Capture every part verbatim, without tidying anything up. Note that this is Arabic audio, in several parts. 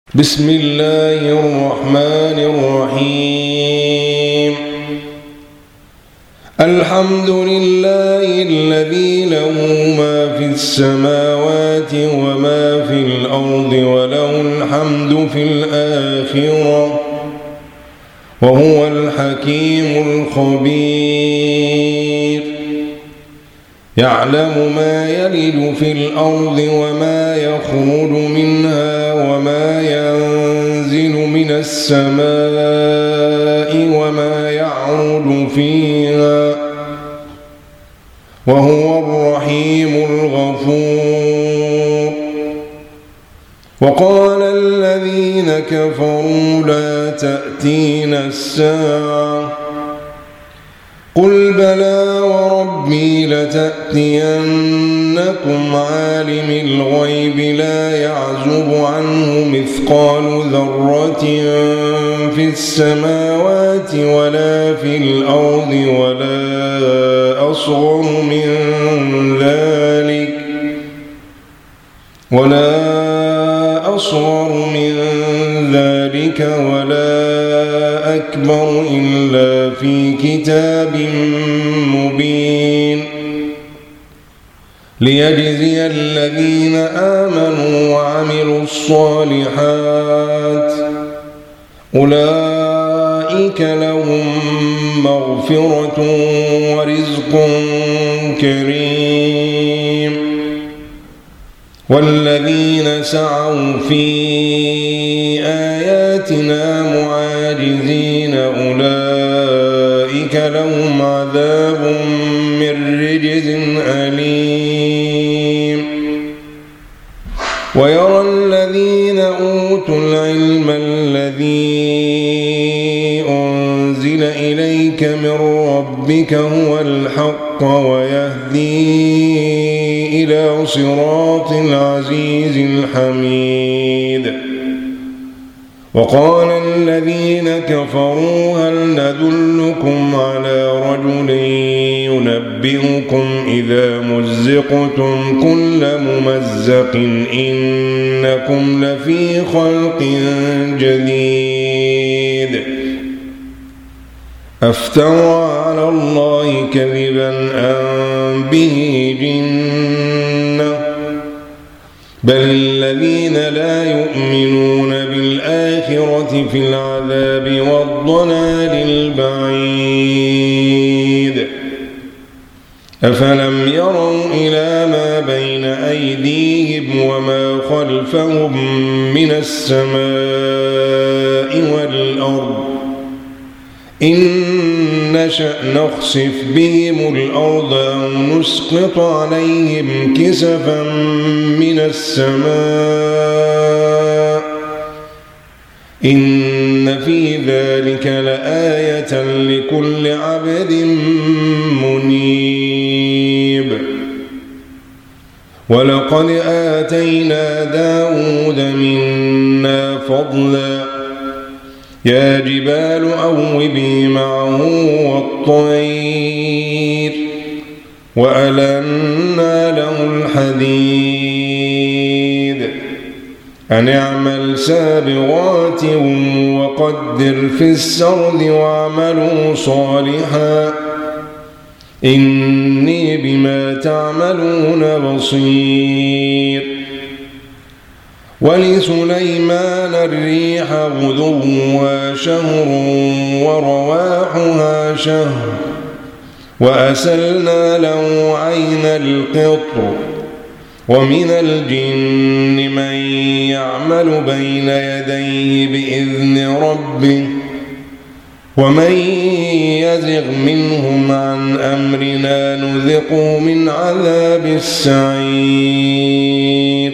بسم الله الرحمن الرحيم. الحمد لله الذي له ما في السماوات وما في الأرض وله الحمد في الآخرة وهو الحكيم الخبير. يعلم ما يلج في الأرض وما يخرج منها وما ينزل من السماء وما يعرج فيها وهو الرحيم الغفور. وقال الذين كفروا لا تأتينا الساعة قل بلى وربي لتأتينكم عالم الغيب لا يعزب عنه مثقال ذرة في السماوات ولا في الأرض ولا أصغر من ذلك ولا أصغر من ذلك ولا أكبر إلا في كتاب مبين ليجزي الذين آمنوا وعملوا الصالحات أولئك لهم مغفرة ورزق كريم. والذين سعوا في آياتنا معاجزين أولئك لهم عذاب من رجز أليم. ويرى الذين أوتوا العلم الذي أنزل إليك من ربك هو الحق ويهدي إلى صراط العزيز الحميد. وقال الذين كفروا هل ندلكم على رجل ينبئكم إذا مزقتم كل ممزق إنكم لفي خلق جديد أفترى على الله كذبا أم به جنة بل الذين لا يؤمنون بالآخرة في العذاب والضلال البعيد. أفلم يروا إلى ما بين أيديهم وما خلفهم من السماء والأرض إن نشأ نخسف بهم الأرض أو نسقط عليهم كسفا من السماء إن في ذلك لآية لكل عبد منيب. ولقد آتينا داود منا فضلا يا جبال أوبي معه والطير وألنا له الحديد أن اعمل سابغات وقدر في السرد واعملوا صالحا إني بما تعملون بصير. ولسليمان الريح غدوها شهر ورواحها شهر وأسلنا له عين القطر ومن الجن من يعمل بين يديه بإذن ربه ومن يزغ منهم عن أمرنا نذقه من عذاب السعير.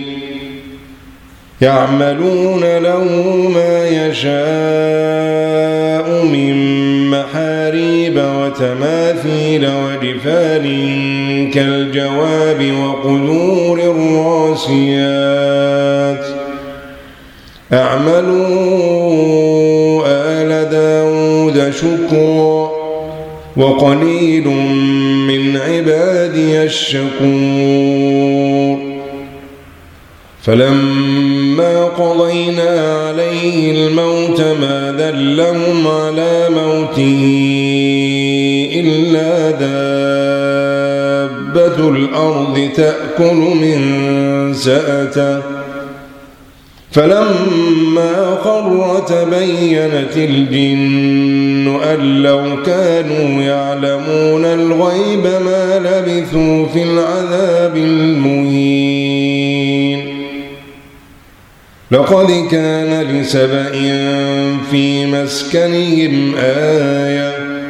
يعملون له ما يشاء من محاريب وتماثيل وجفان كالجواب وقدور الراسيات اعملوا آل داود شكرا وقليل من عبادي الشكور. فلما فلما قضينا عليه الموت ما دلهم على موته إلا دابة الأرض تأكل من سأته فلما خر تبينت الجن أن لو كانوا يعلمون الغيب ما لبثوا في العذاب المهين. لقد كان لسبإ في مسكنهم آية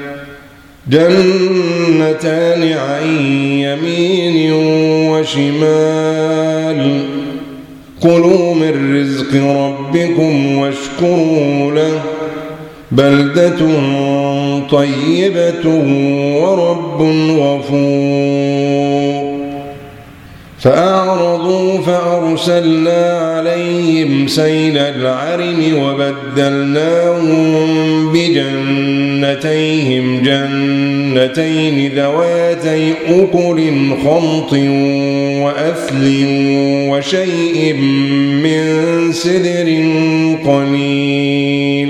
جنتان عن يمين وشمال كلوا من رزق ربكم واشكروا له بلدة طيبة ورب غفور. فأعرضوا فأرسلنا عليهم سيل العرم وبدلناهم بجنتيهم جنتين ذواتي أكل خمط وأثل وشيء من سدر قليل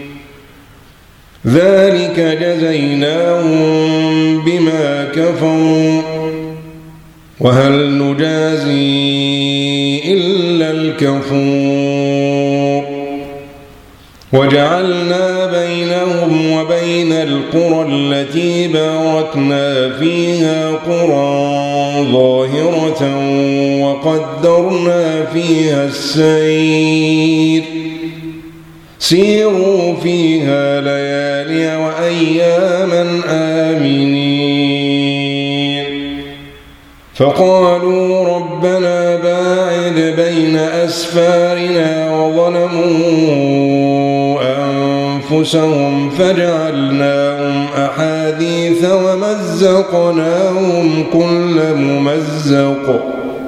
ذلك جزيناهم بما كفروا وهل نجازي إلا الكفور. وجعلنا بينهم وبين القرى التي باركنا فيها قرى ظاهرة وقدرنا فيها السير سيروا فيها ليالي وأياما آمنين. فقالوا ربنا باعد بين أسفارنا وظلموا أنفسهم فجعلناهم أحاديث ومزقناهم كل ممزق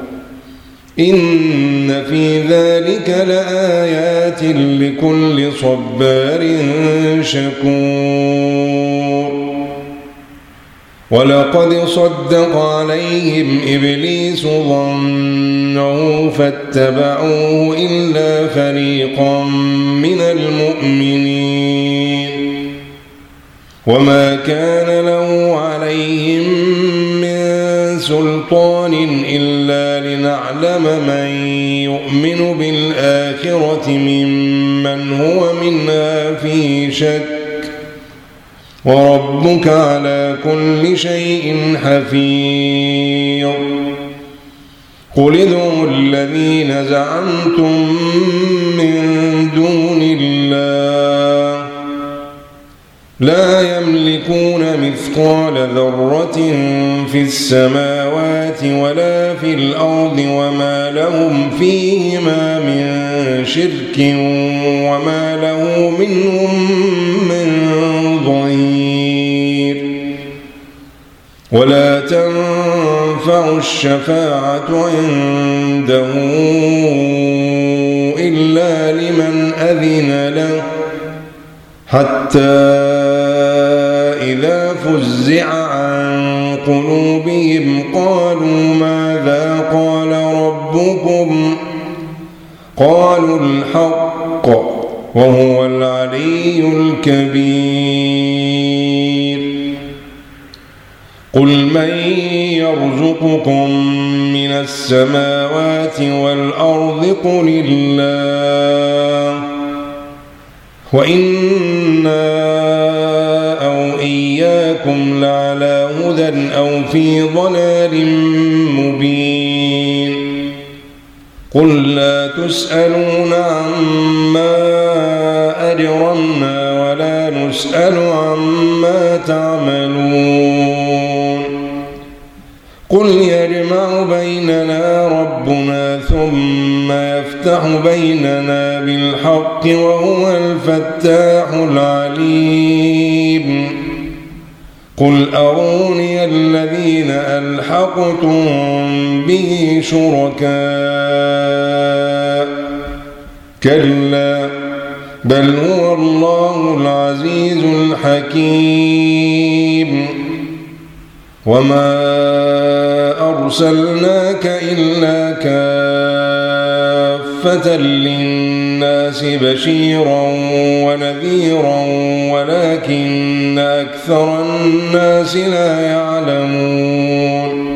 إن في ذلك لآيات لكل صبار شكور. ولقد صدق عليهم إبليس ظنه فاتبعوه إلا فريقا من المؤمنين وما كان له عليهم من سلطان إلا لنعلم من يؤمن بالآخرة ممن هو منها في شك وربك على كل شيء حفيظ. قل ادعوا الذين زعمتم من دون الله لا يملكون مثقال ذرة في السماوات ولا في الأرض وما لهم فيهما من شرك وما له منهم من ظهير. ولا تنفع الشفاعة عنده إلا لمن أذن له حتى إذا فزع عن قلوبهم قالوا ماذا قال ربكم قالوا الحق وهو العلي الكبير. قل من يرزقكم من السماوات والأرض قل الله وإنا أو إياكم لعلى هدى أو في ضلال مبين. قل لا تسألون عما أجرمنا ولا نسأل عما تعملون. قل يجمع بيننا ربنا ثم يفتح بيننا بالحق وهو الفتاح العليم. قل أروني الذين ألحقتم به شركاء كلا بل هو الله العزيز الحكيم. وما أرسلناك إلا كافة كافة للناس بشيرا ونذيرا ولكن أكثر الناس لا يعلمون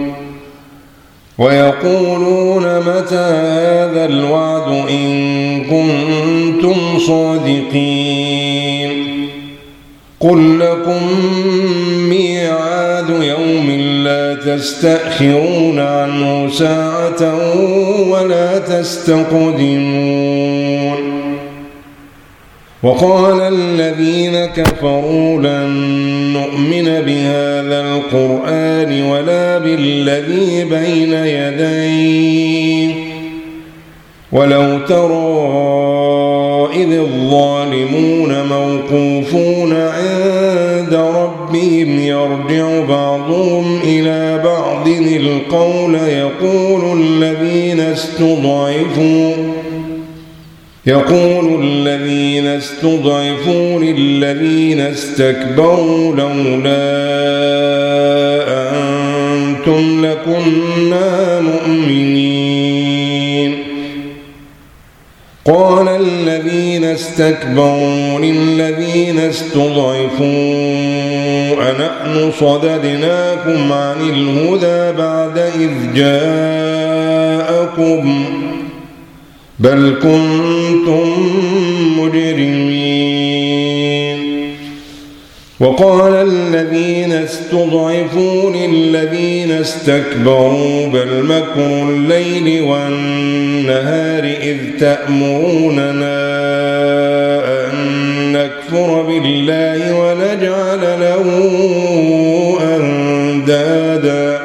ويقولون متى هذا الوعد إن كنتم صادقين قل لكم ميعاد يوم لا تستأخرون عنه ساعة ولا تستقدمون وقال الذين كفروا لن نؤمن بهذا القرآن ولا بالذي بين يديه ولو ترى إذ الظالمون موقوفون عند ربهم يرجع بعضهم إلى بعض القول يقول الذين استضعفوا يقول الذين استضعفوا للذين استكبروا لولا أنتم لكنا مؤمنين قال الذين استكبروا للذين استضعفوا أنحن صددناكم عن الهدى بعد إذ جاءكم بل كنتم مجرمين وقال الذين استضعفوا للذين استكبروا بل مكر الليل والنهار إذ تأمروننا أن نكفر بالله ونجعل له أندادا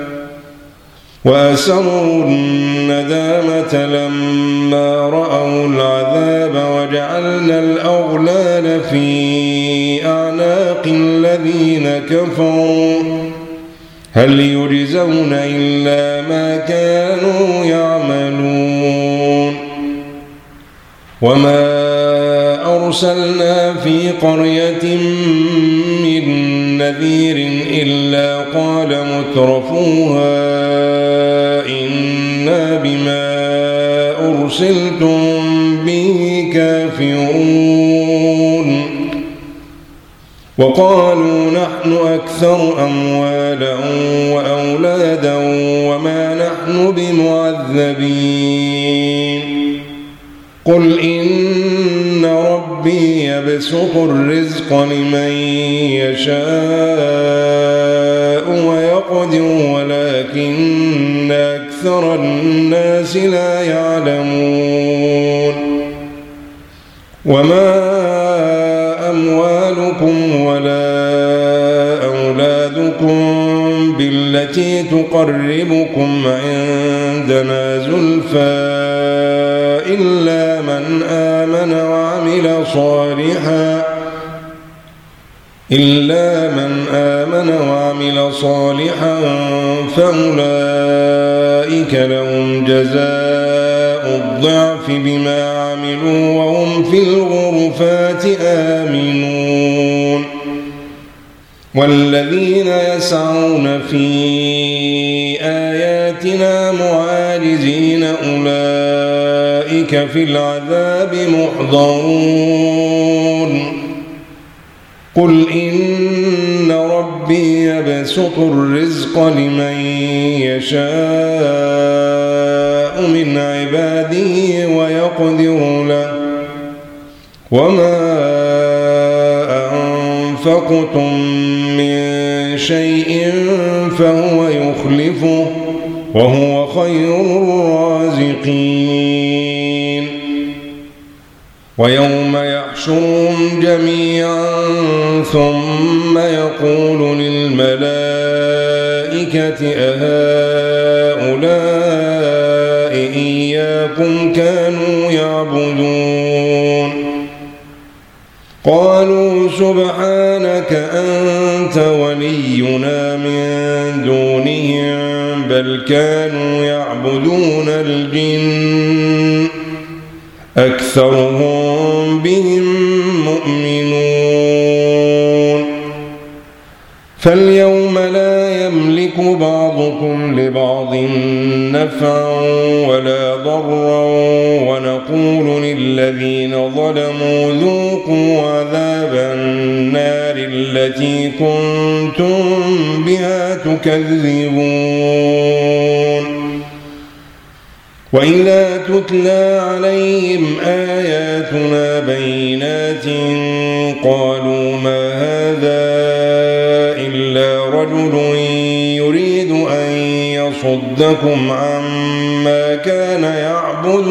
وأسروا الندامة لما رأوا العذاب وجعلنا الأغلال في أعناق الذين كفروا هل يجزون إلا ما كانوا يعملون وما أرسلنا في قرية من نذير إلا قال مترفوها إنا بما أرسلتم به كافرون وقالوا نحن أكثر أموالا وأولادا وما نحن بمعذبين قل إن ربي يبسط الرزق لمن يشاء ويقدر ولكن أكثر الناس لا يعلمون وما أموالكم ولا أولادكم بالتي تقربكم عندنا زلفى إلا من آمن وعمل صالحا إلا من آمن وعمل صالحا فأولئك لهم جزاء الضعف بما عملوا وهم في الغرفات آمنون والذين يسعون في آياتنا معاجزين أولئك في العذاب محضرون قل إن ربي يبسط الرزق لمن يشاء من عباده ويقدر له وما أنفقتم من شيء فهو يخلفه وهو خير الرازقين ويوم يحشرهم جميعا ثم يقول للملائكة أهؤلاء إياكم كانوا يعبدون قالوا سبحانك أنت ولينا من دونهم بل كانوا يعبدون الجن أكثرهم بهم مؤمنون فاليوم لا يملك يملك بعضكم لبعض نفعا ولا ضرا ونقول للذين ظلموا ذوقوا عذاب النار التي كنتم بها تكذبون وإذا تتلى عليهم آياتنا بينات قالوا ما هذا إلا رجل يريد أن يصدكم عما كان يعبد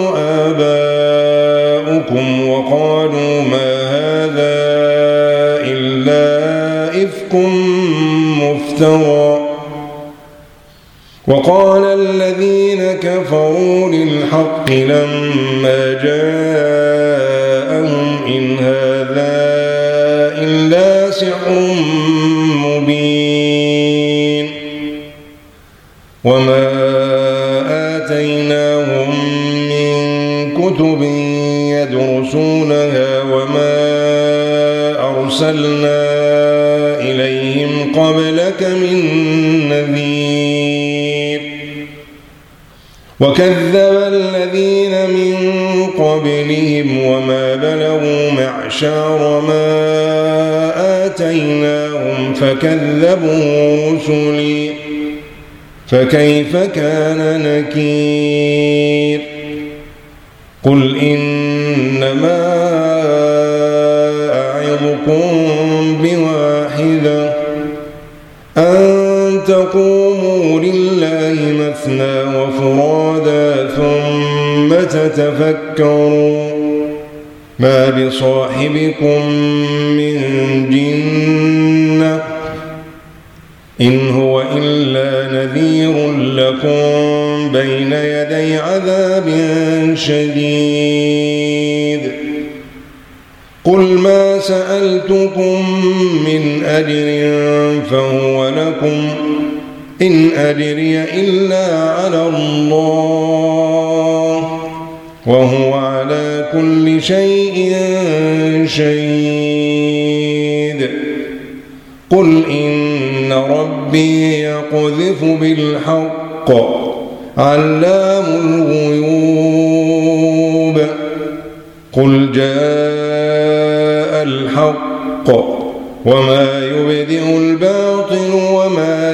آباؤكم وقالوا ما هذا إلا إفك مفترى وقال الذين كفروا للحق لما جاءهم إن هذا إلا سحر مبين وما آتيناهم من كتب يدرسونها وما أرسلنا إليهم قبلك من نذير وكذب الذين من قبلهم وما بلغوا معشار ما آتيناهم فكذبوا رسلي فكيف كان نكير قل إنما أعظكم بواحدة أن تقوموا لله مثنى وفرادا ثم تتفكروا ما بصاحبكم من جنة إن هو إلا نذير لكم بين يدي عذاب شديد قل ما سألتكم من أجر فهو لكم إن أجري إلا على الله وهو على كل شيء شهيد قل إن ربي يقذف بالحق علام الغيوب قل جاء الحق وما يبدئ الباطل وما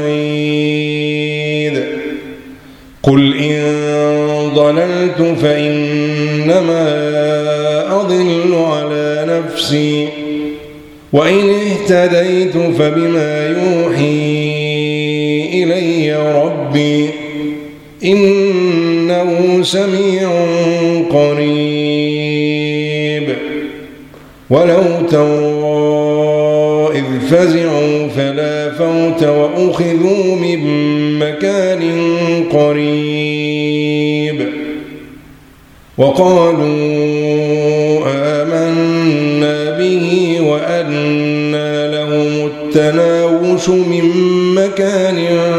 يعيد قل إن ضللت فإنما أضل على نفسي وإن اهتديت فبما يوحي إلي ربي إنه سميع قريب ولو ترى إذ فزعوا فلا فوت وأخذوا من مكان قريب وقالوا آمنا به وأنى لهم التناوش من مكان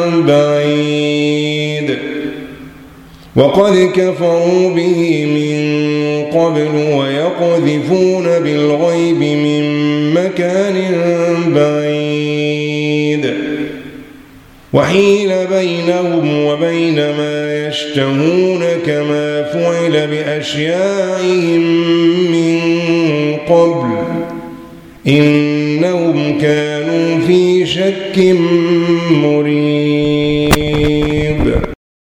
بعيد وقد كفروا به من قبل ويقذفون بالغيب من مكان بعيد وحيل بينهم وبين ما يشتهون كما فعل بأشياعهم من قبل إنهم كانوا في شك مريب